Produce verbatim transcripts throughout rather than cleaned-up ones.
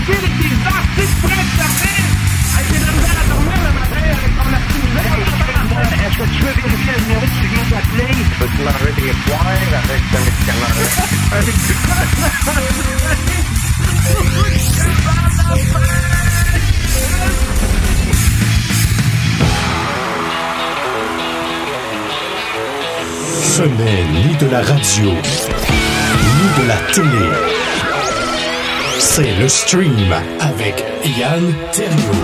avec tes artistes prêts de sortir. Avec tes misères à dormir le matin avec ton artiste. Est-ce que tu veux vérifier le numéro que tu viens d'appeler? Peux-tu m'enlever des points avec ce médicament-là? Ce n'est ni de la radio, ni de la télé. C'est le stream avec Yann Terriot.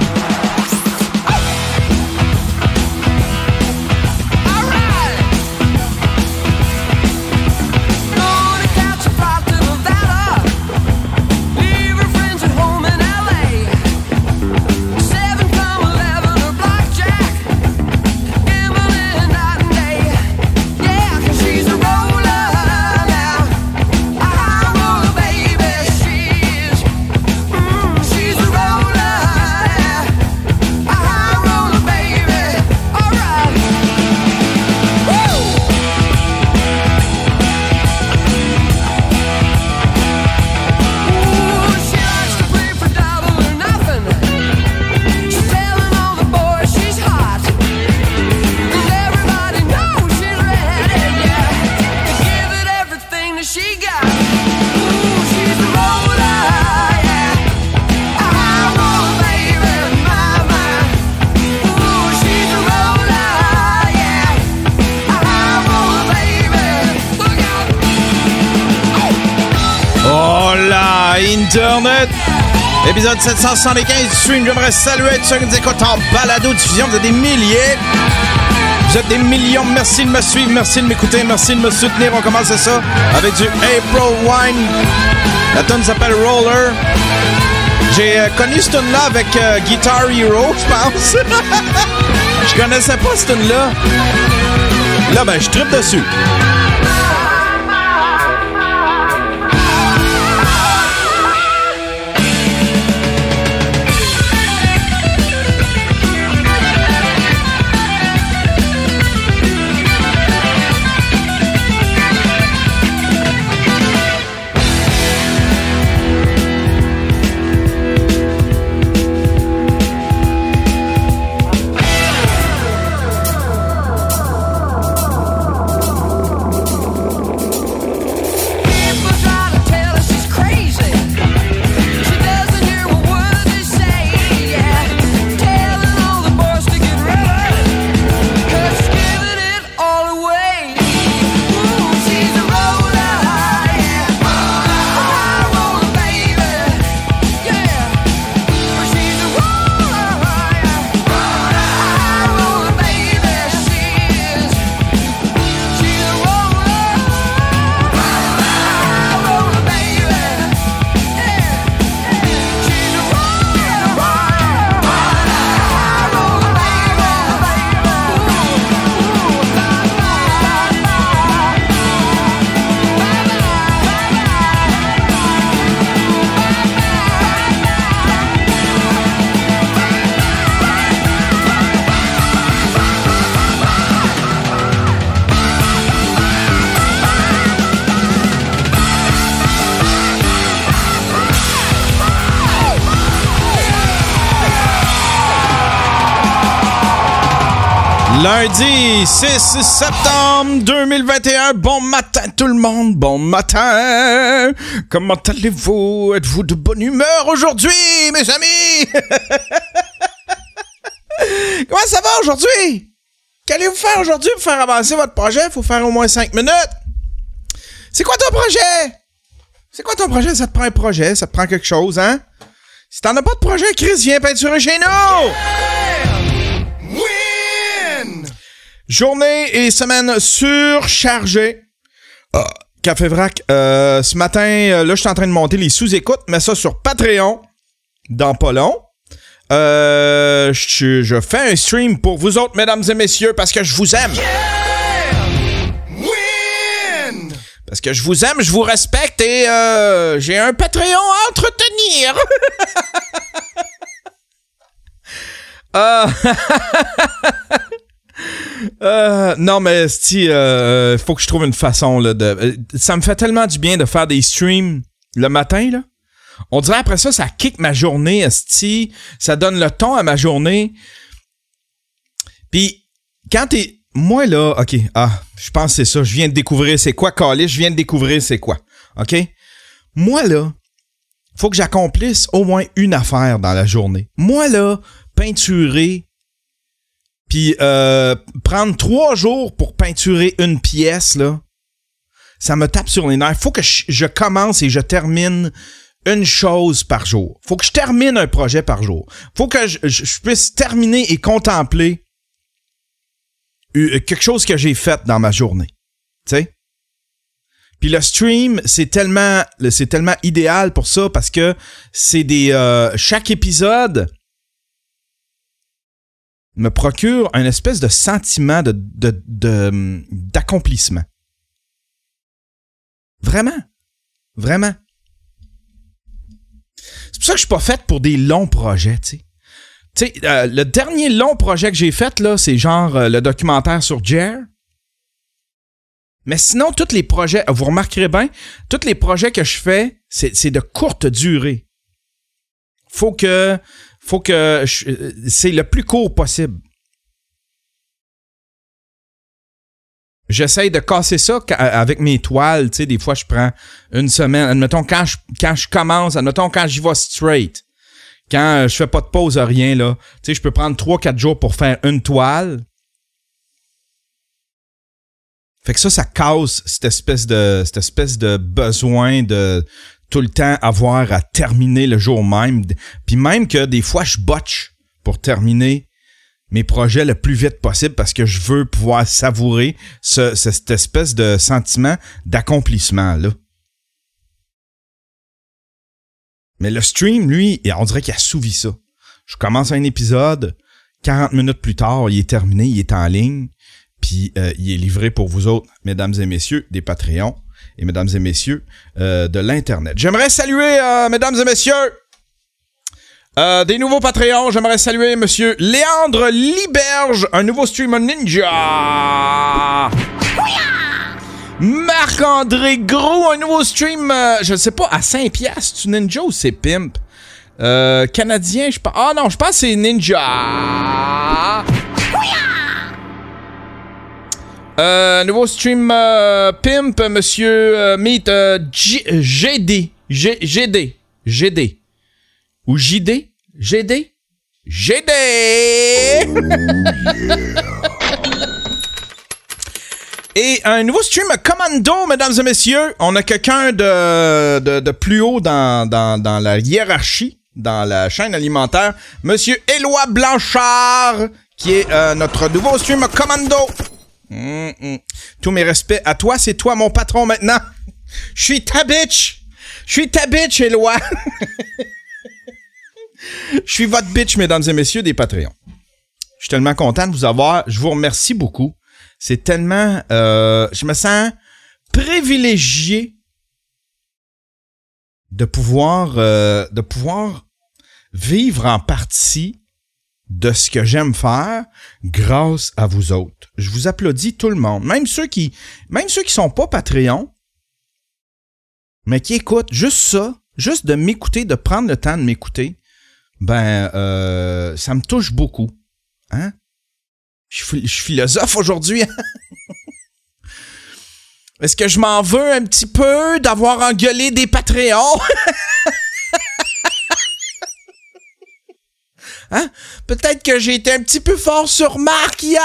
Internet, épisode sept cent soixante-quinze du stream. J'aimerais saluer tous ceux qui nous écoutent en balado-diffusion. Vous êtes des milliers. Vous êtes des millions. Merci de me suivre, merci de m'écouter, merci de me soutenir. On commence ça avec du April Wine. La tune s'appelle Roller. J'ai euh, connu cette tune-là avec euh, Guitar Hero, je pense. Je connaissais pas cette tune-là. Là, ben, je trippe dessus. Lundi six septembre deux mille vingt et un, bon matin tout le monde, bon matin. Comment allez-vous? Êtes-vous de bonne humeur aujourd'hui, mes amis? Comment ça va aujourd'hui? Qu'allez-vous faire aujourd'hui pour faire avancer votre projet? Il faut faire au moins cinq minutes. C'est quoi ton projet? C'est quoi ton projet? Ça te prend un projet, ça te prend quelque chose, hein? Si t'en as pas de projet, Chris, viens peinturer chez nous! Journée et semaine surchargée. Ah, Café Vrac, euh, ce matin, euh, là, je suis en train de monter les sous-écoutes, mets ça sur Patreon, dans pas long. Euh, je, je fais un stream pour vous autres, mesdames et messieurs, parce que je vous aime. Win! Parce que je vous aime, je vous respecte et euh, j'ai un Patreon à entretenir. euh... Euh, non, mais si, euh, faut que je trouve une façon là, de. Ça me fait tellement du bien de faire des streams le matin, là. On dirait après ça, ça kick ma journée, esti. Ça donne le ton à ma journée. Puis, quand t'es... Moi, là, OK, ah, je pense que c'est ça. Je viens de découvrir c'est quoi, Callis. Je viens de découvrir c'est quoi. OK? Moi, là, faut que j'accomplisse au moins une affaire dans la journée. Moi, là, peinturer, puis euh, prendre trois jours pour peinturer une pièce, là, ça me tape sur les nerfs. Faut que je, je commence et je termine une chose par jour. Faut que je termine un projet par jour. Faut que je, je, je puisse terminer et contempler quelque chose que j'ai fait dans ma journée. Tu sais? Puis le stream, c'est tellement, c'est tellement idéal pour ça parce que c'est des... Euh, chaque épisode me procure un espèce de sentiment de, de, de, d'accomplissement. Vraiment. Vraiment. C'est pour ça que je suis pas fait pour des longs projets, tu sais. Tu sais, euh, le dernier long projet que j'ai fait, là, c'est genre euh, le documentaire sur Jer. Mais sinon, tous les projets, vous remarquerez bien, tous les projets que je fais, c'est, c'est de courte durée. Faut que, faut que, je, c'est le plus court possible. J'essaye de casser ça avec mes toiles, tu sais, des fois je prends une semaine, admettons quand je, quand je commence, admettons quand j'y vais straight, quand je fais pas de pause à rien, là, tu sais, je peux prendre trois quatre jours pour faire une toile. Fait que ça, ça casse cette espèce de cette espèce de besoin de tout le temps avoir à terminer le jour même. Puis même que des fois, je botche pour terminer mes projets le plus vite possible parce que je veux pouvoir savourer ce, ce, cette espèce de sentiment d'accomplissement-là. Mais le stream, lui, on dirait qu'il assouvit ça. Je commence un épisode, quarante minutes plus tard, il est terminé, il est en ligne. Puis euh, il est livré pour vous autres, mesdames et messieurs, des Patreons et mesdames et messieurs euh, de l'Internet. J'aimerais saluer, euh, mesdames et messieurs, euh, des nouveaux Patreons. J'aimerais saluer monsieur Léandre Liberge, un nouveau streamer ninja. Marc-André Gros, un nouveau stream, euh, je ne sais pas, à cinq piastres. C'est ninja ou c'est pimp? Euh, Canadien, je pense. Ah non, je pense que c'est ninja. Euh, nouveau stream euh, pimp, monsieur euh, Meet euh, G- GD. G- GD. GD. Ou J D? GD? GD! Oh, yeah. Et un nouveau stream Commando, mesdames et messieurs. On a quelqu'un de, de, de plus haut dans, dans, dans la hiérarchie, dans la chaîne alimentaire. Monsieur Éloi Blanchard, qui est euh, notre nouveau stream Commando. Mm-mm. Tous mes respects à toi, c'est toi mon patron maintenant. Je suis ta bitch. Je suis ta bitch, Éloi. Je suis votre bitch, mesdames et messieurs des Patreons. Je suis tellement content de vous avoir. Je vous remercie beaucoup. C'est tellement... Euh, je me sens privilégié de pouvoir, euh, de pouvoir vivre en partie de ce que j'aime faire grâce à vous autres. Je vous applaudis tout le monde. Même ceux qui, même ceux qui sont pas Patreon, mais qui écoutent juste ça, juste de m'écouter, de prendre le temps de m'écouter, ben, euh, ça me touche beaucoup. Hein? Je suis, je suis philosophe aujourd'hui. Est-ce que je m'en veux un petit peu d'avoir engueulé des Patreons? Hein? Peut-être que j'ai été un petit peu fort sur Marc hier.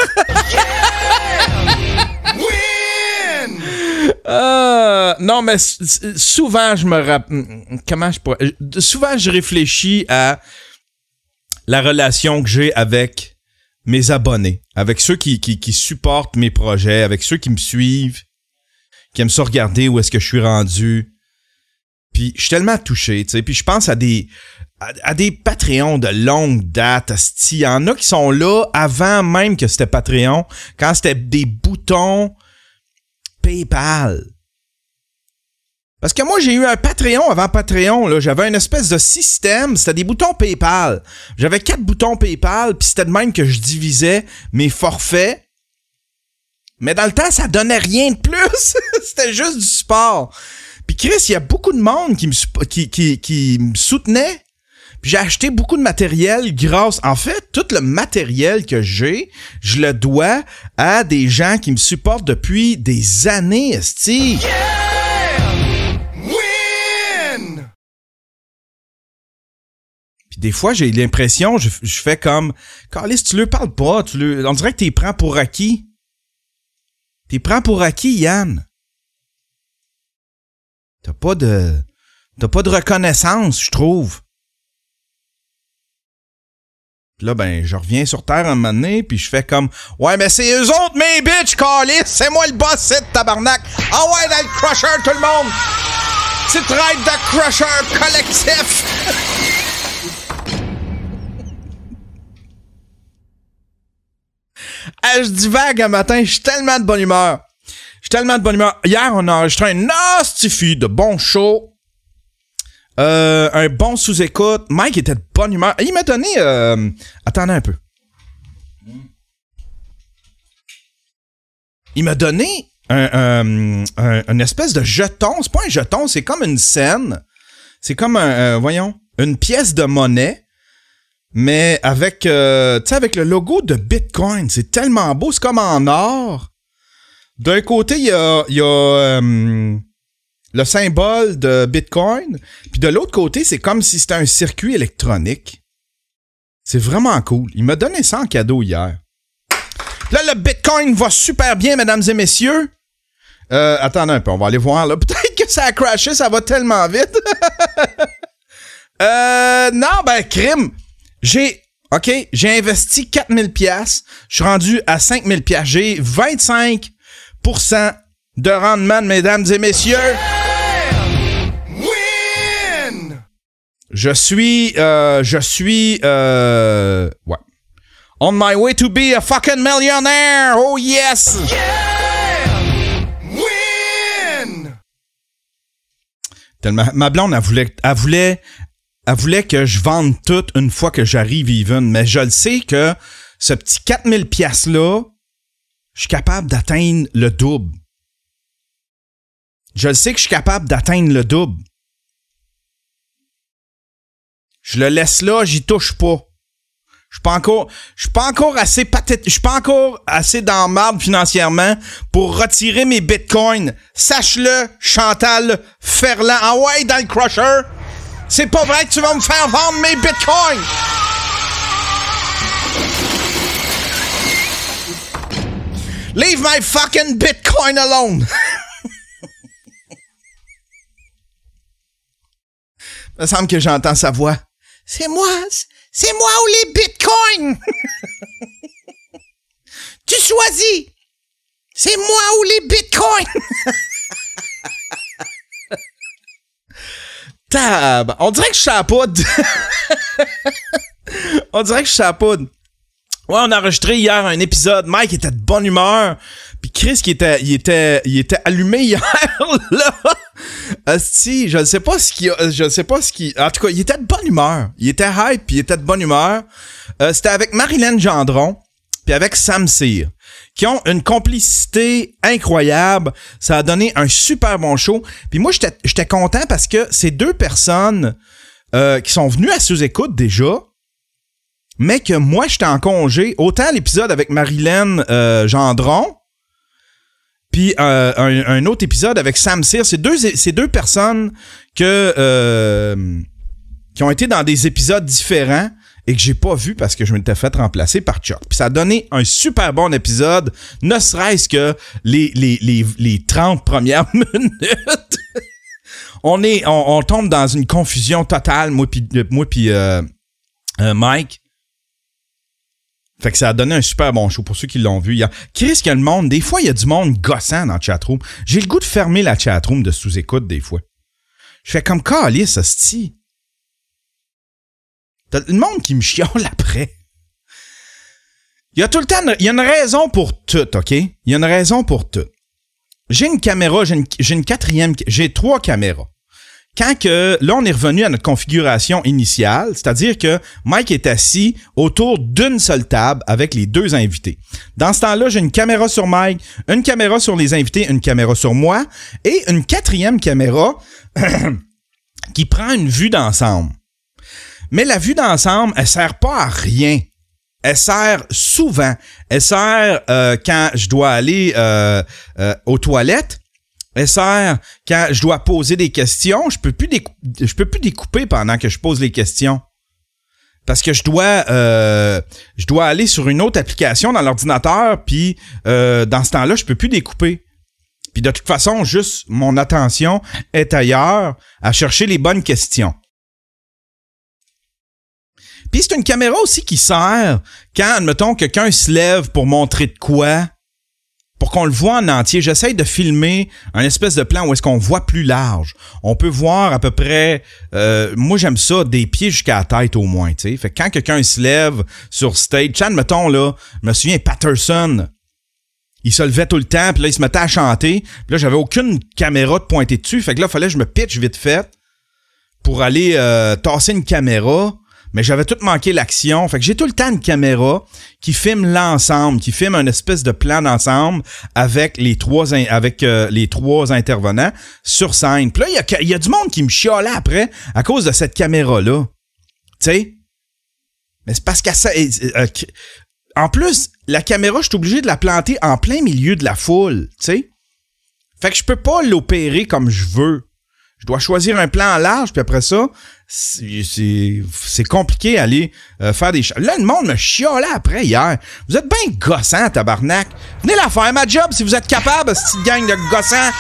Win! Euh, non, mais souvent, je me rappelle... Comment je pourrais... Souvent, je réfléchis à la relation que j'ai avec mes abonnés, avec ceux qui, qui, qui supportent mes projets, avec ceux qui me suivent, qui aiment ça regarder où est-ce que je suis rendu. Puis, je suis tellement touché, tu sais. Puis, je pense à des... À, à des Patreons de longue date, il y en a qui sont là avant même que c'était Patreon, quand c'était des boutons PayPal. Parce que moi, j'ai eu un Patreon avant Patreon, là. J'avais une espèce de système, c'était des boutons PayPal. J'avais quatre boutons PayPal, puis c'était de même que je divisais mes forfaits. Mais dans le temps, ça donnait rien de plus. C'était juste du support. Puis Chris, il y a beaucoup de monde qui me, qui, qui, qui me soutenait. Puis j'ai acheté beaucoup de matériel grâce... En fait, tout le matériel que j'ai, je le dois à des gens qui me supportent depuis des années, esti. Yeah! Win! Puis des fois, j'ai l'impression, je, je fais comme... Carlis, tu leur parles pas, tu leur, on dirait que t'es prends pour acquis. T'es prends pour acquis, Yann. T'as pas de... T'as pas de reconnaissance, je trouve. Puis là, ben, je reviens sur Terre un moment donné, puis je fais comme « Ouais, mais c'est eux autres, mes bitches, Carlis! C'est moi le boss, c'est tabarnak! Ah ouais, dans le Crusher, tout le monde! Petite ride de Crusher collectif! » Ah, je divague un matin, je suis tellement de bonne humeur. Je suis tellement de bonne humeur. Hier, on a enregistré un nasty de bon show. Euh, un bon sous-écoute. Mike était de bonne humeur. Il m'a donné... Euh... Attendez un peu. Il m'a donné un, un, un, une espèce de jeton. C'est pas un jeton, c'est comme une scène. C'est comme un... Euh, voyons, une pièce de monnaie. Mais avec, euh, tu sais, avec le logo de Bitcoin. C'est tellement beau. C'est comme en or. D'un côté, il y a... Il y a euh, le symbole de Bitcoin, puis de l'autre côté, c'est comme si c'était un circuit électronique. C'est vraiment cool. Il m'a donné ça en cadeau hier. Là, le Bitcoin va super bien, mesdames et messieurs. Euh, attendez un peu, on va aller voir, là. Peut-être que ça a crashé, ça va tellement vite. euh, non, ben, crime. J'ai, OK, j'ai investi quatre mille dollars. Je suis rendu à cinq mille dollars. J'ai vingt-cinq pour cent de rendement, mesdames et messieurs. Win! Je suis, euh, je suis, euh, ouais. On my way to be a fucking millionaire! Oh yes! Yeah! Win! Tellement, ma blonde, elle voulait, elle voulait, elle voulait que je vende tout une fois que j'arrive even, mais je le sais que ce petit quatre mille piastres-là, je suis capable d'atteindre le double. Je le sais que je suis capable d'atteindre le double. Je le laisse là, j'y touche pas. Je suis pas encore, je suis pas encore assez pathétique, je suis pas encore assez dans marde financièrement pour retirer mes bitcoins. Sache-le, Chantal Ferland. Ah ouais, dans le Crusher. C'est pas vrai que tu vas me faire vendre mes bitcoins. Leave my fucking bitcoin alone. Il me semble que j'entends sa voix. C'est moi, c'est moi ou les bitcoins. Tu choisis. C'est moi ou les bitcoins. Tab. On dirait que je chapeaude. On dirait que je chapeaude. Ouais, on a enregistré hier un épisode. Mike était de bonne humeur. Puis Chris qui était, il était, il était allumé hier là. Asti, je ne sais pas ce qui, je ne sais pas ce qui, en tout cas, il était de bonne humeur. Il était hype, puis il était de bonne humeur. Euh, c'était avec Marilyn Gendron, puis avec Sam Cyr, qui ont une complicité incroyable. Ça a donné un super bon show. Puis moi, j'étais, j'étais content parce que c'est deux personnes euh, qui sont venues à sous-écoute déjà, mais que moi, j'étais en congé. Autant l'épisode avec Marilyn euh, Gendron, puis euh, un, un autre épisode avec Sam Cyr. C'est deux, c'est deux personnes que euh, qui ont été dans des épisodes différents et que j'ai pas vu parce que je m'étais fait remplacer par Chuck. Puis ça a donné un super bon épisode, ne serait-ce que les, les, les, les trente premières minutes. on est, on, on tombe dans une confusion totale, moi puis moi puis euh, euh, Mike. Fait que ça a donné un super bon show pour ceux qui l'ont vu. Il y a Chris, qu'il y a le monde. Des fois, il y a du monde gossant dans la chatroom. J'ai le goût de fermer la chatroom de sous-écoute des fois. Je fais comme calice, hostie. T'as le monde qui me chiale après. Il y a tout le temps... Il y a une raison pour tout, OK? Il y a une raison pour tout. J'ai une caméra, j'ai une, j'ai une quatrième... J'ai trois caméras. quand que là, on est revenu à notre configuration initiale, c'est-à-dire que Mike est assis autour d'une seule table avec les deux invités. Dans ce temps-là, j'ai une caméra sur Mike, une caméra sur les invités, une caméra sur moi et une quatrième caméra qui prend une vue d'ensemble. Mais la vue d'ensemble, elle sert pas à rien. Elle sert souvent. Elle sert euh, quand je dois aller euh, euh, aux toilettes. Elle sert quand je dois poser des questions. Je peux plus décou- je peux plus découper pendant que je pose les questions. Parce que je dois euh, je dois aller sur une autre application dans l'ordinateur, puis euh, dans ce temps-là, je peux plus découper. Puis de toute façon, juste mon attention est ailleurs à chercher les bonnes questions. Puis c'est une caméra aussi qui sert quand, admettons, quelqu'un se lève pour montrer de quoi, pour qu'on le voit en entier. J'essaie de filmer un espèce de plan où est-ce qu'on voit plus large. On peut voir à peu près, euh, moi j'aime ça, des pieds jusqu'à la tête au moins, tu sais. Fait que quand quelqu'un se lève sur stage, admettons là, je me souviens, Patterson, il se levait tout le temps, puis là il se mettait à chanter, puis là j'avais aucune caméra de pointer dessus, fait que là il fallait que je me pitch vite fait pour aller euh, tasser une caméra. Mais j'avais tout manqué l'action. Fait que j'ai tout le temps une caméra qui filme l'ensemble, qui filme un espèce de plan d'ensemble avec les trois in- avec euh, les trois intervenants sur scène. Puis là, il y a, y a du monde qui me chialait après à cause de cette caméra-là. Tu sais? Mais c'est parce qu'à ça... Euh, euh, en plus, la caméra, je suis obligé de la planter en plein milieu de la foule. Tu sais? Fait que je peux pas l'opérer comme je veux. Je dois choisir un plan large, puis après ça, c'est, c'est, c'est compliqué d'aller euh, faire des... Ch- Là, le monde me chialait après hier. Vous êtes bien gossant, tabarnak. Venez la faire, ma job, si vous êtes capable, cette petite gang de gossants.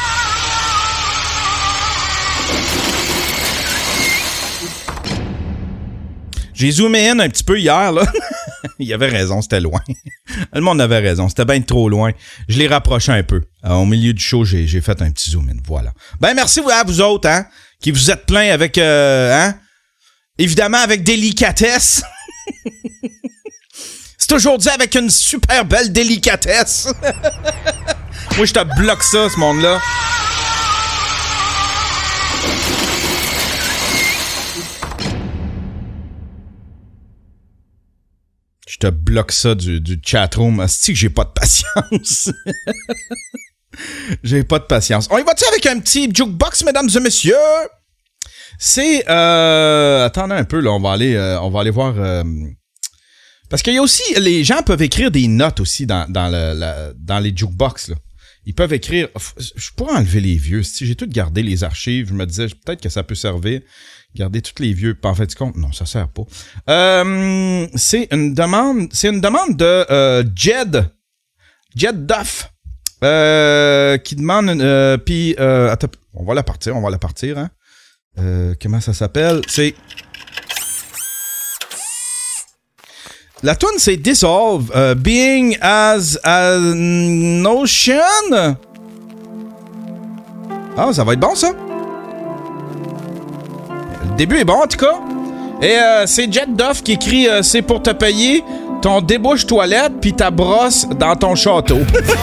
J'ai zoomé in un petit peu hier, là. Il avait raison, c'était loin. Le monde avait raison, c'était bien trop loin. Je l'ai rapproché un peu. Euh, au milieu du show, j'ai, j'ai fait un petit zoom in, voilà. Ben, merci à vous autres, hein, qui vous êtes pleins avec, euh, hein, évidemment avec délicatesse. C'est toujours dit avec une super belle délicatesse. Moi, je te bloque ça, ce monde-là. Je te bloque ça du, du chatroom. Asti que j'ai pas de patience. J'ai pas de patience. On y va-tu avec un petit jukebox, mesdames et messieurs? C'est... Euh... Attendez un peu, là. On va aller, euh, on va aller voir... Euh... Parce qu'il y a aussi... Les gens peuvent écrire des notes aussi dans, dans, le, la, dans les jukebox, là. Ils peuvent écrire... Je pourrais enlever les vieux. Si j'ai tout gardé les archives, je me disais peut-être que ça peut servir... Garder tous les vieux. En fait, du compte, non, ça sert pas. Euh, c'est une demande, c'est une demande de euh, Jed, Jed Duff, euh, qui demande. Euh, Puis, euh, attends, on va la partir, on va la partir. Hein. Euh, comment ça s'appelle? C'est la tune, c'est Dissolve, uh, Being as an Ocean. Ah, ça va être bon ça. Le début est bon, en tout cas. Et euh, c'est Jet Duff qui écrit euh, c'est pour te payer ton débouche toilette puis ta brosse dans ton château.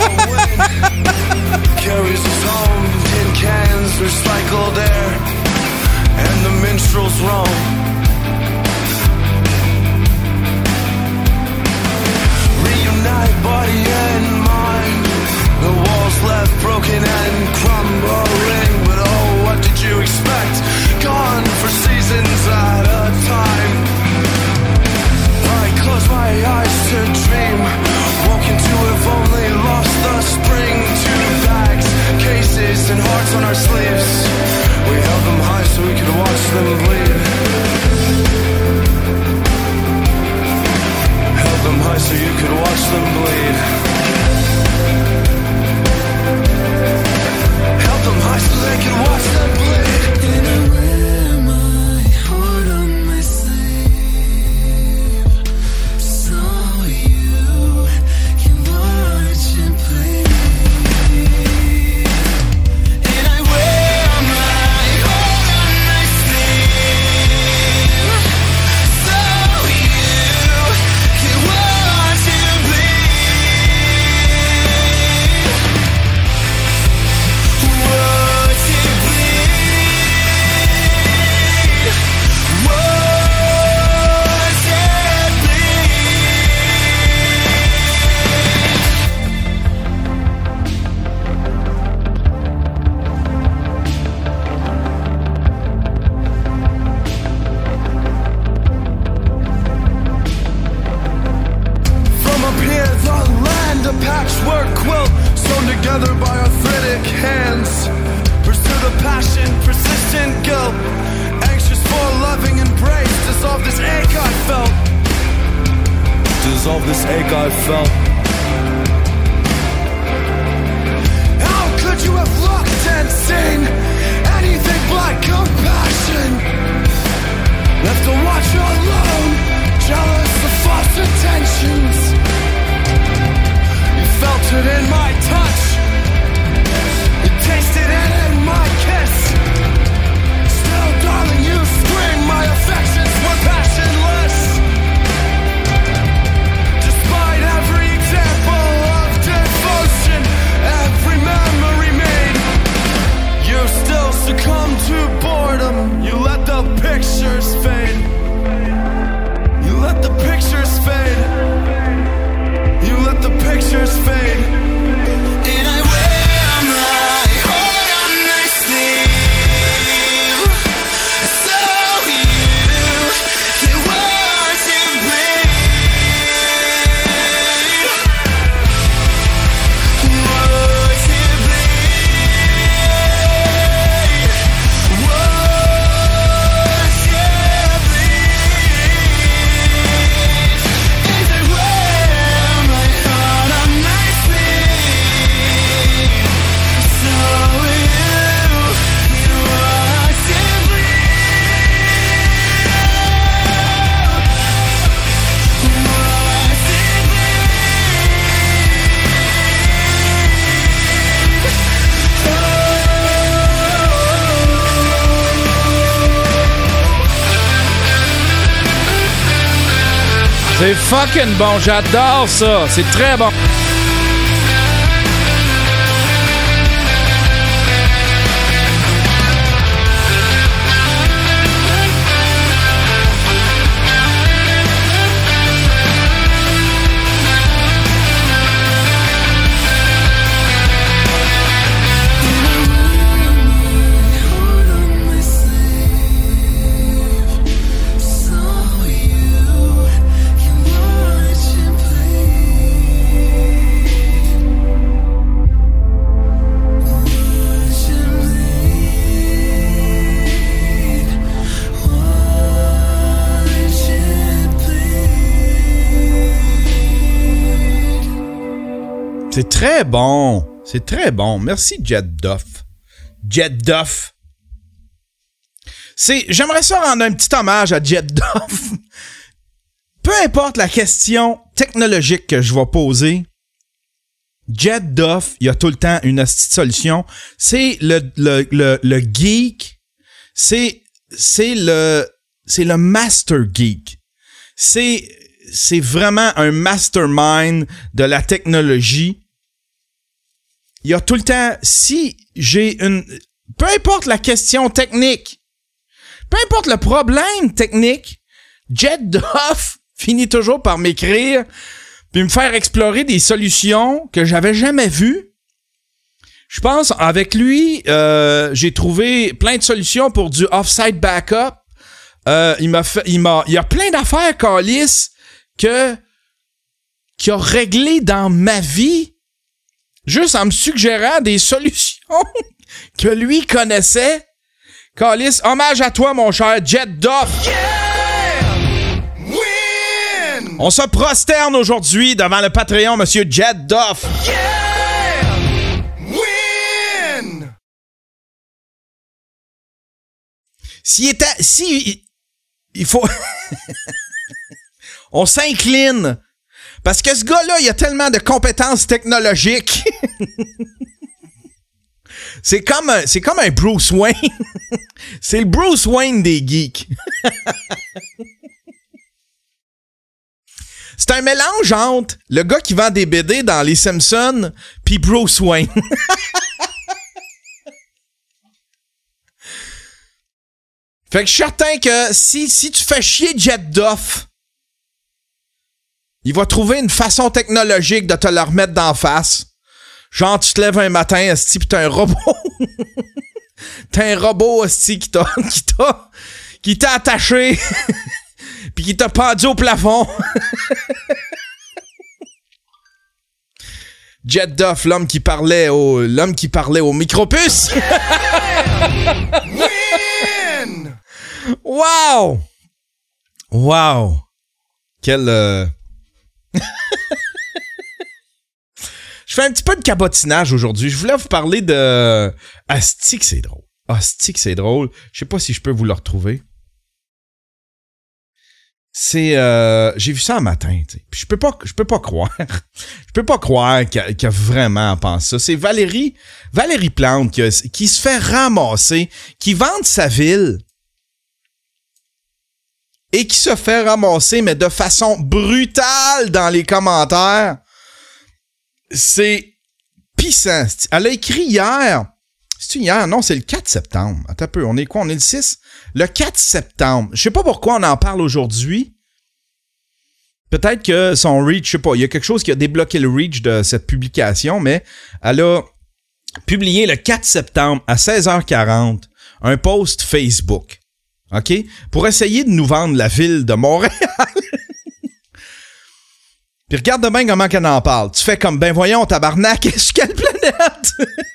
Gone for seasons at a time. I close my eyes to dream. Woken to have only lost the spring. Two bags, cases, and hearts on our sleeves. We held them high so we could watch them bleed. solve this ache I felt. How could you have looked and seen anything but compassion? Left to watch alone, jealous of false intentions. You felt it in my touch, you tasted it in my kiss. Still, darling, you scream, my affections were passionless. Despite every example of devotion, every memory made, you still succumb to boredom. You let the pictures fade. You let the pictures fade. You let the pictures fade. And I wear my heart on my sleeve, so you can watch it bleed. Watch it bleed. Watch it bleed. And I wear my heart on my sleeve, so you can watch it C'est fucking bon, j'adore ça. C'est très bon. C'est très bon. C'est très bon. Merci, Jet Duff. Jet Duff. C'est, j'aimerais ça rendre un petit hommage à Jet Duff. Peu importe la question technologique que je vais poser, Jet Duff, il y a tout le temps une petite solution. C'est le, le, le, le geek. C'est, c'est le, c'est le master geek. C'est, c'est vraiment un mastermind de la technologie. Il y a tout le temps, si j'ai une... Peu importe la question technique, peu importe le problème technique, Jet Duff finit toujours par m'écrire puis me faire explorer des solutions que j'avais jamais vues. Je pense, avec lui, euh, j'ai trouvé plein de solutions pour du off-site backup. Euh, il m'a fait, il m'a, il y a plein d'affaires, Callis, que, qui a réglé dans ma vie, juste en me suggérant des solutions que lui connaissait. Callis, hommage à toi, mon cher Jet Duff. Yeah! Win! On se prosterne aujourd'hui devant le Patreon, Monsieur Jet Duff. Yeah! Win! S'il était... Si... Il faut... On s'incline. Parce que ce gars-là, il a tellement de compétences technologiques. C'est comme un, c'est comme un Bruce Wayne. C'est le Bruce Wayne des geeks. C'est un mélange entre le gars qui vend des B D dans Les Simpsons puis Bruce Wayne. Fait que je suis certain que si, si tu fais chier Jet Duff, il va trouver une façon technologique de te le remettre d'en face. Genre, tu te lèves un matin, esti, pis t'as un robot. T'as un robot, esti, qui t'a, qui t'a, qui t'a attaché. Pis qui t'a pendu au plafond. Jet Duff, l'homme qui parlait au, l'homme qui parlait au micropuce. Win! Wow! Wow! Quel, euh... Je fais un petit peu de cabotinage aujourd'hui. Je voulais vous parler de... Asti que c'est drôle. Asti que c'est drôle. Je sais pas si je peux vous le retrouver. C'est... Euh... J'ai vu ça un matin, tu sais. Puis je peux pas, je peux pas croire. Je peux pas croire qu'elle, qu'elle vraiment pense ça. C'est Valérie... Valérie Plante qui, a... qui se fait ramasser, qui vante sa ville et qui se fait ramasser, mais de façon brutale dans les commentaires. C'est pissant. Elle a écrit hier. C'est-tu hier? Non, c'est le quatre septembre. Attends un peu. On est quoi? On est le six? Le quatre septembre. Je sais pas pourquoi on en parle aujourd'hui. Peut-être que son reach, je sais pas, il y a quelque chose qui a débloqué le reach de cette publication, mais elle a publié le quatre septembre à seize heures quarante un post Facebook. OK? Pour essayer de nous vendre la ville de Montréal. Puis regarde bien comment qu'elle en parle. Tu fais comme, ben voyons, tabarnak, sur quelle planète?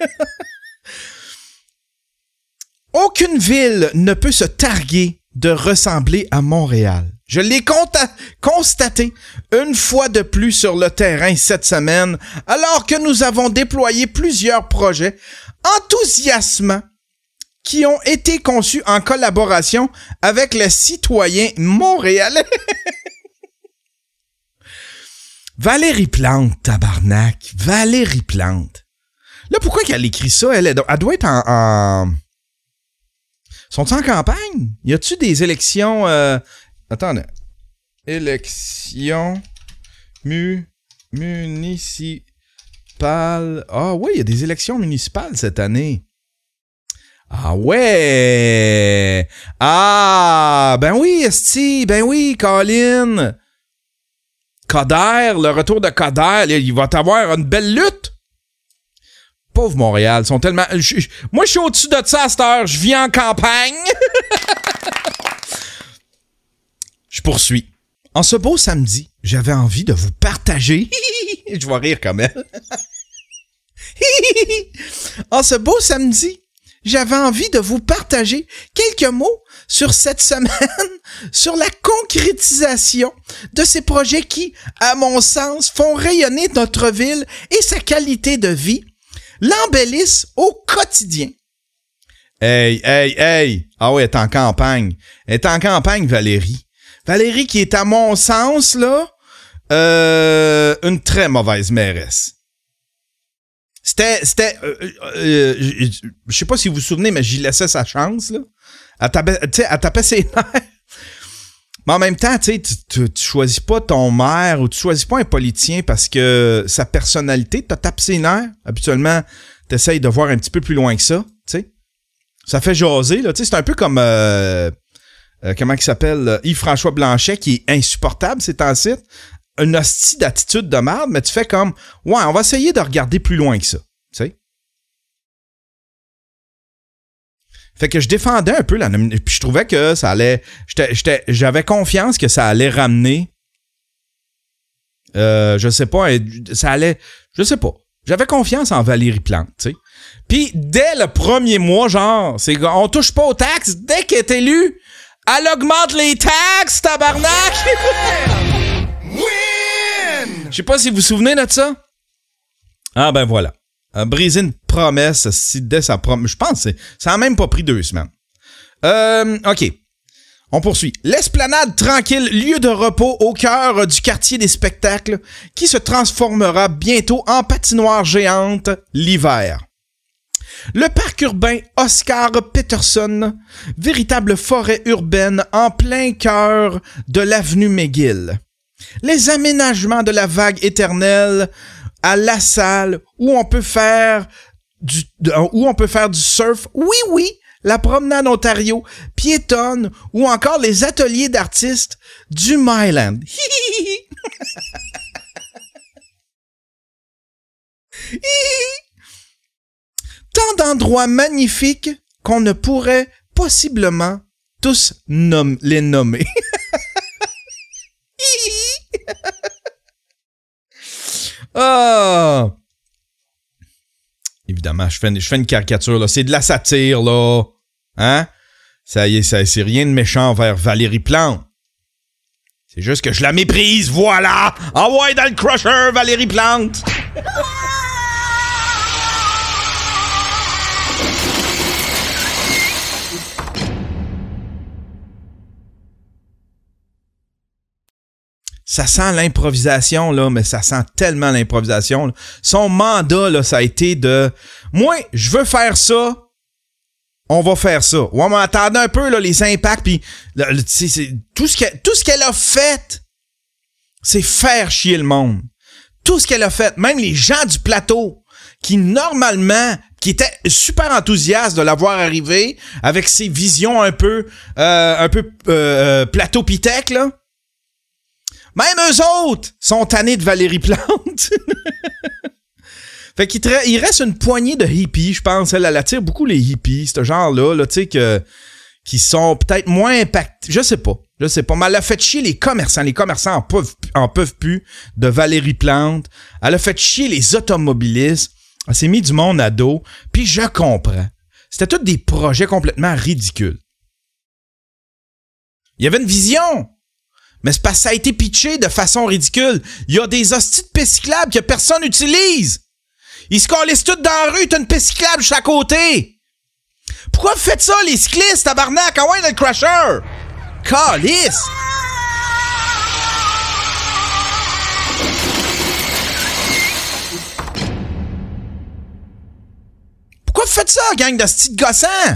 Aucune ville ne peut se targuer de ressembler à Montréal. Je l'ai conta- constaté une fois de plus sur le terrain cette semaine, alors que nous avons déployé plusieurs projets enthousiasmants qui ont été conçus en collaboration avec les citoyens montréalais. Valérie Plante, tabarnak. Valérie Plante. Là, pourquoi qu'elle écrit ça? Elle, est, elle doit être en... en... Sont-ils en campagne? Y a-tu des élections... Euh... Attendez. Élections mu... municipales. Ah oui, il y a des élections municipales cette année. Ah ouais! Ah! Ben oui, esti! Ben oui, Colin! Coder, le retour de Coder, il va t'avoir une belle lutte. Pauvre Montréal, ils sont tellement... Je, je, moi, je suis au-dessus de ça à cette heure. Je vis en campagne. Je poursuis. En ce beau samedi, j'avais envie de vous partager... Je vais rire comme elle. En ce beau samedi, j'avais envie de vous partager quelques mots sur cette semaine, sur la concrétisation de ces projets qui, à mon sens, font rayonner notre ville et sa qualité de vie, l'embellissent au quotidien. Hey, hey, hey! Ah oui, elle est en campagne. Elle est en campagne, Valérie. Valérie qui est, à mon sens, là, euh, une très mauvaise mairesse. C'était, c'était, euh, euh, je, je sais pas si vous vous souvenez, mais j'y laissais sa chance, là. Elle tapait, tu sais, elle tapait ses nerfs. Mais en même temps, tu sais, tu, tu, tu choisis pas ton maire ou tu choisis pas un politicien parce que sa personnalité te tape ses nerfs. Habituellement, t'essayes de voir un petit peu plus loin que ça, tu sais. Ça fait jaser, là, tu sais, c'est un peu comme, euh, euh, comment il s'appelle, Yves-François Blanchet, qui est insupportable, c'est un site. Une hostie d'attitude de merde, mais tu fais comme, ouais, on va essayer de regarder plus loin que ça, tu sais. Fait que je défendais un peu la nomination, puis je trouvais que ça allait, j'étais, j'étais, j'avais confiance que ça allait ramener, euh, je sais pas, ça allait, je sais pas, j'avais confiance en Valérie Plante, tu sais. Puis dès le premier mois, genre, c'est on touche pas aux taxes, dès qu'elle est élue, elle augmente les taxes, tabarnak! Je sais pas si vous vous souvenez de ça. Ah ben voilà. Euh, briser une promesse, si dès sa promesse. Je pense que c'est, ça a même pas pris deux semaines. Euh, OK. On poursuit. L'Esplanade tranquille, lieu de repos au cœur du quartier des spectacles, qui se transformera bientôt en patinoire géante l'hiver. Le parc urbain Oscar Peterson, véritable forêt urbaine en plein cœur de l'avenue McGill. Les aménagements de la vague éternelle à La Salle où on peut faire du de, où on peut faire du surf. Oui oui, la promenade Ontario piétonne ou encore les ateliers d'artistes du Myland. Tant d'endroits magnifiques qu'on ne pourrait possiblement tous nom- les nommer. Ah! Oh. Évidemment, je fais, je fais une caricature, là. C'est de la satire, là. Hein? Ça y est, ça, c'est rien de méchant envers Valérie Plante. C'est juste que je la méprise, voilà! Envoie dans le crusher, Valérie Plante! Ça sent l'improvisation, là, mais ça sent tellement l'improvisation. Là. Son mandat, là, ça a été de... Moi, je veux faire ça, on va faire ça. Ouais, mais attendez un peu, là, les impacts, puis c'est, c'est, tout ce qu'elle, tout ce qu'elle a fait, c'est faire chier le monde. Tout ce qu'elle a fait, même les gens du plateau, qui normalement, qui étaient super enthousiastes de la voir arriver, avec ses visions un peu, euh, un peu euh, plateau pitech, là, même eux autres sont tannés de Valérie Plante. Fait qu'il tra- il reste une poignée de hippies, je pense. Elle, elle attire beaucoup les hippies, ce genre-là, là, tu sais, que, qui sont peut-être moins impactés. Je sais pas. Je sais pas. Mais elle a fait chier les commerçants. Les commerçants en peuvent, en peuvent plus de Valérie Plante. Elle a fait chier les automobilistes. Elle s'est mis du monde à dos. Puis je comprends. C'était tous des projets complètement ridicules. Il y avait une vision. Mais c'est parce que ça a été pitché de façon ridicule. Il y a des hosties de pistes cyclables que personne n'utilise. Ils se calissent tous dans la rue, t'as une piste cyclable juste à côté. Pourquoi vous faites ça, les cyclistes, tabarnak? Ah ouais, dans le crusher! Calisse! Pourquoi vous faites ça, gang de hosties de gossants?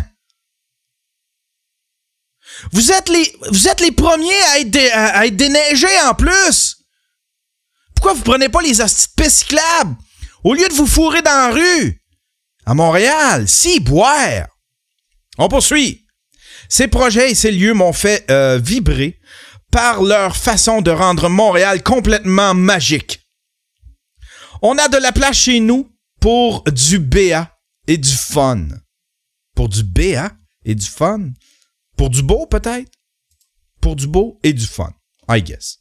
Vous êtes les, vous êtes les premiers à être, dé, à, à être déneigés en plus. Pourquoi vous prenez pas les hosties de pistes cyclables au lieu de vous fourrer dans la rue? À Montréal, si, boire. On poursuit. Ces projets et ces lieux m'ont fait euh, vibrer par leur façon de rendre Montréal complètement magique. On a de la place chez nous pour du B A et du fun. Pour du B A et du fun? Pour du beau, peut-être? Pour du beau et du fun, I guess.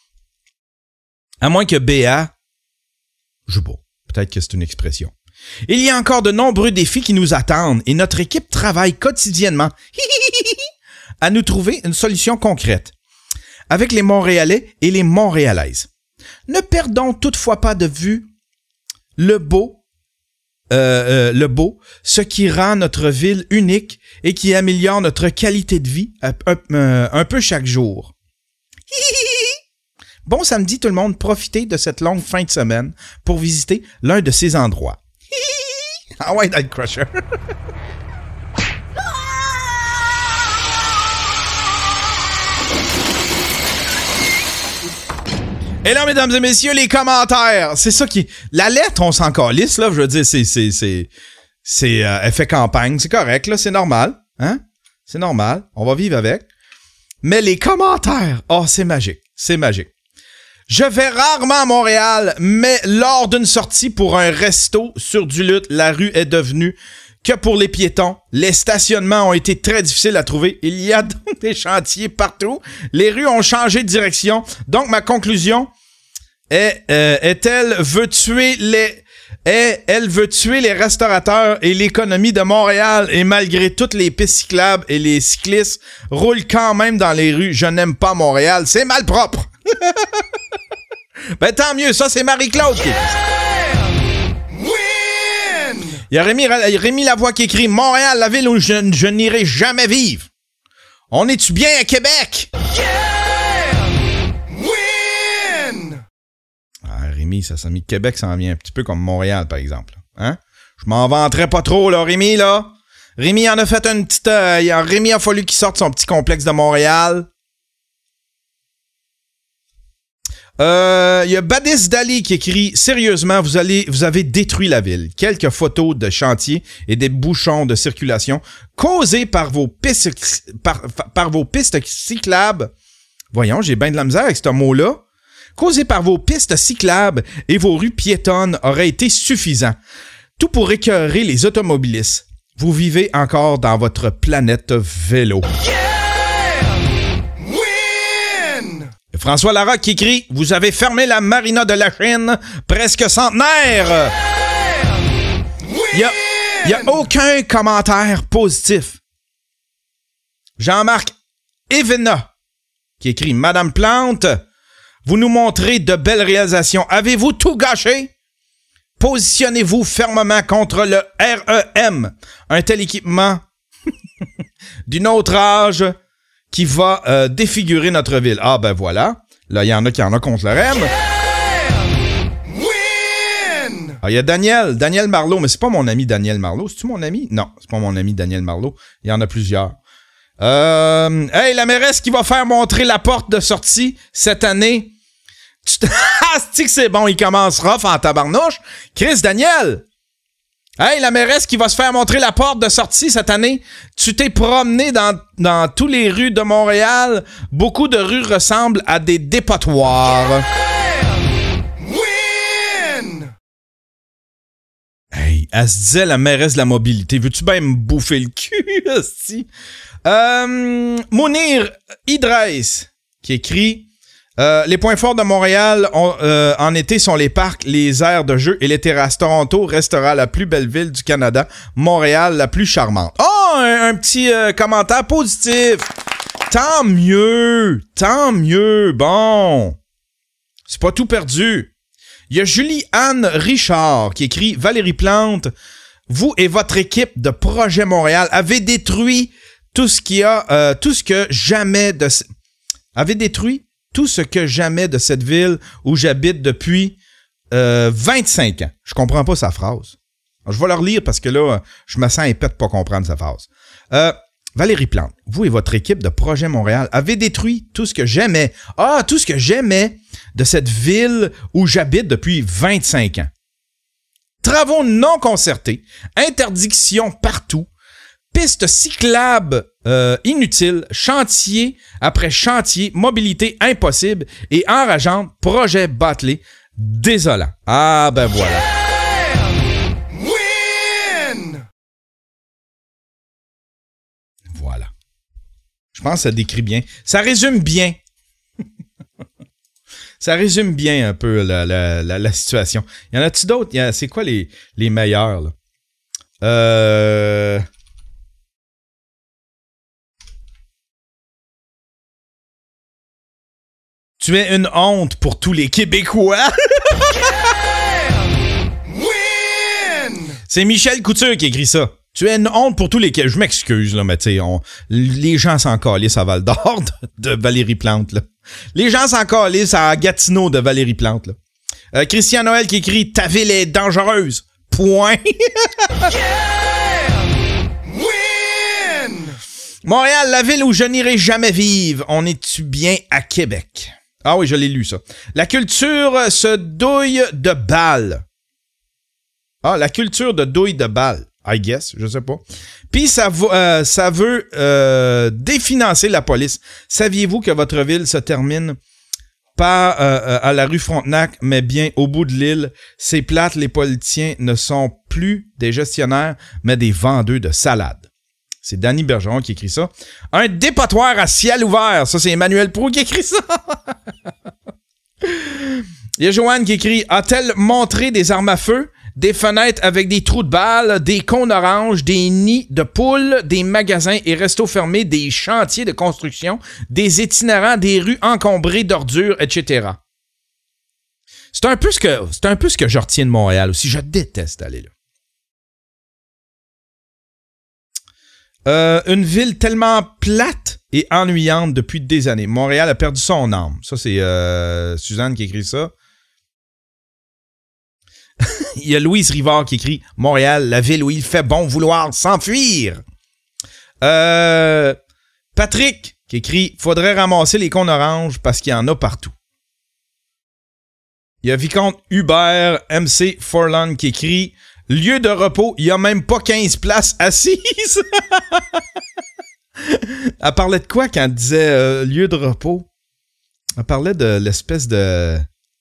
À moins que B A joue beau. Peut-être que c'est une expression. Il y a encore de nombreux défis qui nous attendent et notre équipe travaille quotidiennement à nous trouver une solution concrète avec les Montréalais et les Montréalaises. Ne perdons toutefois pas de vue le beau Euh, euh, le beau, ce qui rend notre ville unique et qui améliore notre qualité de vie un, un, un peu chaque jour. Bon samedi tout le monde, profitez de cette longue fin de semaine pour visiter l'un de ces endroits. Ah ouais, dans le crusher. Et là, mesdames et messieurs, les commentaires. C'est ça qui... La lettre, on s'en calisse, là. Je veux dire, c'est... c'est, c'est, c'est euh, elle fait campagne. C'est correct, là. C'est normal. Hein? C'est normal. On va vivre avec. Mais les commentaires... Oh, c'est magique. C'est magique. Je vais rarement à Montréal, mais lors d'une sortie pour un resto sur Duluth, la rue est devenue que pour les piétons. Les stationnements ont été très difficiles à trouver. Il y a donc des chantiers partout. Les rues ont changé de direction. Donc, ma conclusion est, euh, est-elle veut tuer les, est, elle veut tuer les restaurateurs et l'économie de Montréal. Et malgré toutes les pistes cyclables et les cyclistes roulent quand même dans les rues. Je n'aime pas Montréal. C'est malpropre. Ben, tant mieux. Ça, c'est Marie-Claude qui... Il y a Rémi, Rémi Lavoie qui écrit « Montréal, la ville où je, je n'irai jamais vivre. On est-tu bien à Québec? » Yeah! Win! Ah, Rémi, ça s'est mis Québec, ça en vient un petit peu comme Montréal, par exemple. Hein? Je m'en vanterais pas trop, là, Rémi, là. Rémi en a fait une petite... Euh, Rémi a fallu qu'il sorte son petit complexe de Montréal. Il euh, y a Badis Dali qui écrit « Sérieusement, vous allez, vous avez détruit la ville. Quelques photos de chantiers et des bouchons de circulation causés par vos pistes, par, par vos pistes cyclables. » Voyons, j'ai bien de la misère avec ce mot-là. « Causés par vos pistes cyclables et vos rues piétonnes auraient été suffisants. Tout pour écœurer les automobilistes. Vous vivez encore dans votre planète vélo. » François Larocque qui écrit « Vous avez fermé la marina de la Chine, presque centenaire. » Il n'y a, y a aucun commentaire positif. Jean-Marc Evena. qui écrit « Madame Plante, vous nous montrez de belles réalisations. Avez-vous tout gâché? Positionnez-vous fermement contre le R E M, un tel équipement d'une autre âge qui va euh, défigurer notre ville. » Ah ben voilà. Là, il y en a qui en ont contre le R E M. Ah, il y a Daniel, Daniel Marleau, mais c'est pas mon ami Daniel Marleau. C'est-tu mon ami? Non, c'est pas mon ami Daniel Marleau. Il y en a plusieurs. Euh, hey, la mairesse qui va faire montrer la porte de sortie cette année. Tu ah, c'est-tu que c'est bon, il commence rough en tabarnouche. Chris, Daniel! Hey, la mairesse qui va se faire montrer la porte de sortie cette année. Tu t'es promené dans, dans toutes les rues de Montréal. Beaucoup de rues ressemblent à des dépotoirs. Hey, elle se disait la mairesse de la mobilité. Veux-tu bien me bouffer le cul, hostie? Euh, Mounir Idriss, qui écrit euh, les points forts de Montréal ont, euh, en été sont les parcs, les aires de jeu et les terrasses. Toronto restera la plus belle ville du Canada. Montréal, la plus charmante. Oh, un, un petit euh, commentaire positif. Tant mieux, tant mieux. Bon, c'est pas tout perdu. Il y a Julie-Anne Richard qui écrit « Valérie Plante, vous et votre équipe de Projet Montréal avez détruit tout ce qu'il y a, euh, tout ce que jamais de... avez détruit tout ce que jamais de cette ville où j'habite depuis euh, vingt-cinq ans. » Je comprends pas sa phrase. Je vais la relire parce que là, je me sens épais de pas comprendre sa phrase. Euh, Valérie Plante, vous et votre équipe de Projet Montréal avez détruit tout ce que j'aimais. Ah, tout ce que j'aimais de cette ville où j'habite depuis vingt-cinq ans. Travaux non concertés, interdictions partout, pistes cyclables euh, inutiles, chantier après chantier, mobilité impossible et enrageante, projet bâclé, désolant. Ah, ben voilà. Voilà. Je pense que ça décrit bien. Ça résume bien. Ça résume bien un peu la, la, la, la situation. Y en a-tu d'autres? Y a, c'est quoi les, les meilleurs, là? Euh... Tu es une honte pour tous les Québécois. C'est Michel Couture qui écrit ça. Tu es une honte pour tous les... Je m'excuse, là, mais tu sais, les gens s'en calissent à Val-d'Or de, de Valérie Plante, là. Les gens s'en calissent à Gatineau de Valérie Plante, là. Euh, Christian Noël qui écrit « Ta ville est dangereuse. » Point. Montréal, la ville où je n'irai jamais vivre. On est-tu bien à Québec? Ah oui, je l'ai lu, ça. La culture se douille de balles. Ah, la culture de douille de balles. I guess, je sais pas. Puis ça, va, euh, ça veut euh, définancer la police. Saviez-vous que votre ville se termine pas euh, à la rue Frontenac, mais bien au bout de l'île? C'est plate, les politiciens ne sont plus des gestionnaires, mais des vendeurs de salade. C'est Danny Bergeron qui écrit ça. Un dépotoir à ciel ouvert. Ça, c'est Emmanuel Proulx qui écrit ça. Il y a Joanne qui écrit « A-t-elle montré des armes à feu? Des fenêtres avec des trous de balles, des cônes oranges, des nids de poules, des magasins et restos fermés, des chantiers de construction, des itinérants, des rues encombrées d'ordures, et cetera. C'est un peu ce que, c'est un peu ce que je retiens de Montréal aussi. Je déteste aller là. Euh, une ville tellement plate et ennuyante depuis des années. Montréal a perdu son âme. Ça, c'est euh, Suzanne qui écrit ça. Il y a Louise Rivard qui écrit « Montréal, la ville où il fait bon vouloir s'enfuir. » Euh, Patrick qui écrit « Faudrait ramasser les cônes oranges parce qu'il y en a partout. » Il y a Vicomte Hubert M C Forlon qui écrit « Lieu de repos, il n'y a même pas quinze places assises. » Elle parlait de quoi quand elle disait euh, « lieu de repos » ? Elle parlait de l'espèce de...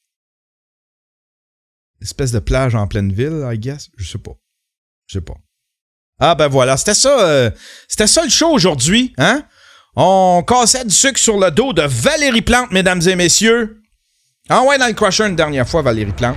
espèce de plage en pleine ville, I guess. Je sais pas. Je sais pas. Ah ben voilà, c'était ça. Euh, c'était ça le show aujourd'hui, hein? On cassait du sucre sur le dos de Valérie Plante, mesdames et messieurs. Ah ouais, dans le crusher une dernière fois, Valérie Plante.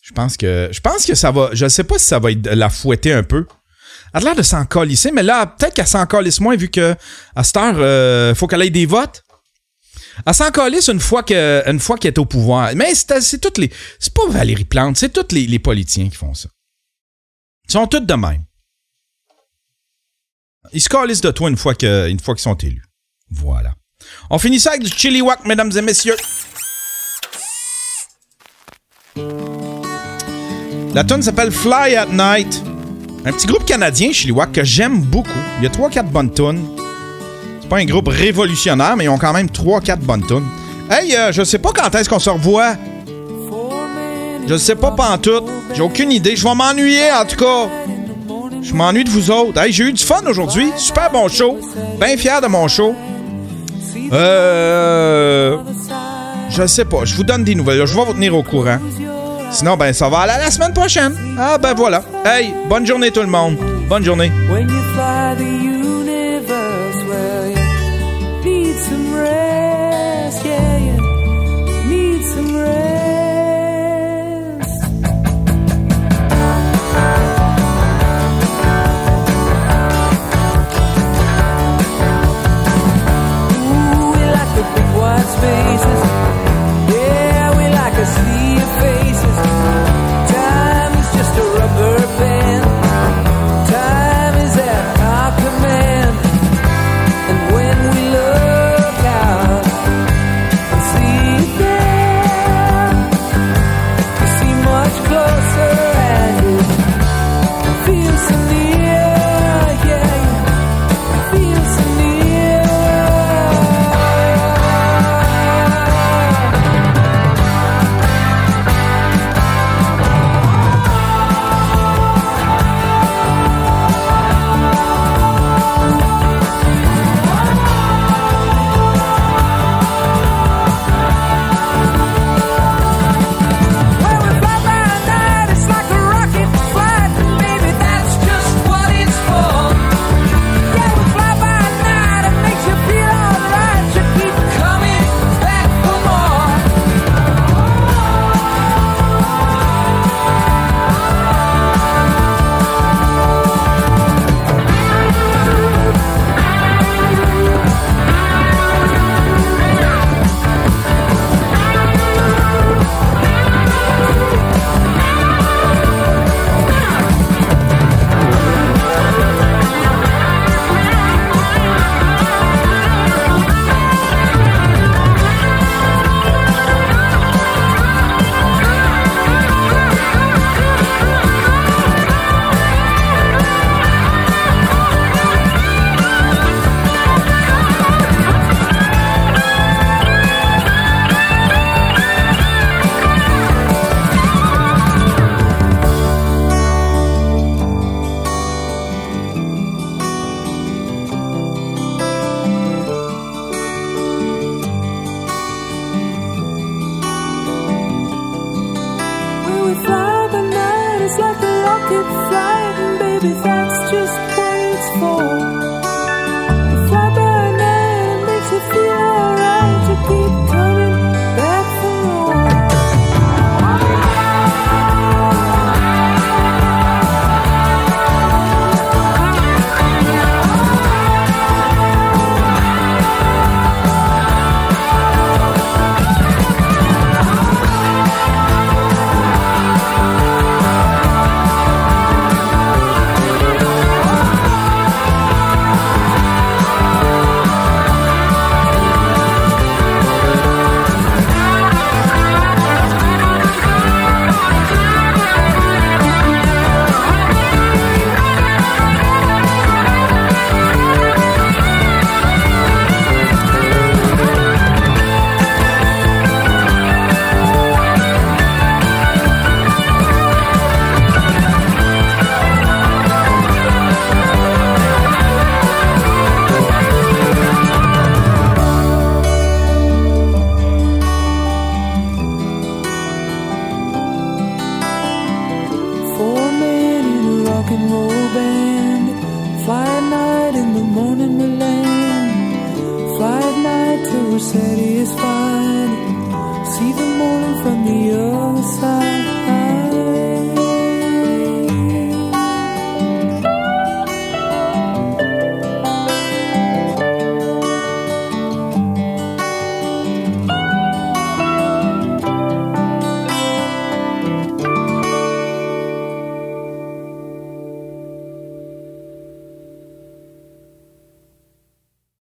Je pense que je pense que ça va... Je sais pas si ça va être la fouetter un peu. Elle a l'air de s'en calisser, mais là, peut-être qu'elle s'en calisse moins vu que à cette heure, euh, faut qu'elle ait des votes. Elle s'en calisse une fois que, une fois qu'elle est au pouvoir. Mais c'est, c'est toutes les... C'est pas Valérie Plante, c'est tous les, les politiciens qui font ça. Ils sont tous de même. Ils se calissent de toi une fois, que, une fois qu'ils sont élus. Voilà. On finit ça avec du Chilliwack, mesdames et messieurs. La tune s'appelle Fly at Night. Un petit groupe canadien, Chilliwack, que j'aime beaucoup. Il y a trois quatre bonnes tunes. C'est pas un groupe révolutionnaire, mais ils ont quand même trois quatre bonnes tunes. Hey, euh, je sais pas quand est-ce qu'on se revoit. Je sais pas pantoute. J'ai aucune idée. Je vais m'ennuyer, en tout cas. Je m'ennuie de vous autres. Hey, j'ai eu du fun aujourd'hui. Super bon show. Bien fier de mon show. Euh... Je sais pas. Je vous donne des nouvelles. Je vais vous tenir au courant. Sinon, ben, ça va aller à la semaine prochaine. Ah, ben voilà. Hey, bonne journée tout le monde. Bonne journée. When you fly the universe, well, you need some rest, yeah, you need some rest. Ooh, we like the big wide spaces. Yeah, we like a sea of faces. Time is just a rubber band. Time is at our command. And when we look out and see it there, we see much closer and it feels so near, yeah, it feels so near. When we fly by night, it's like a rocket flight, and baby, that's just what it's for. Yeah, we fly by night, it makes you feel alright. You keep coming back for more. When we fly by night, it's like a rocket flight, and baby, that's just what it's for. We fly by night, it makes you feel alright. You keep coming back for more. Four men in a rock and roll band. Fly at night, in the morning we land. Fly at night till we're satisfied. See the morning from the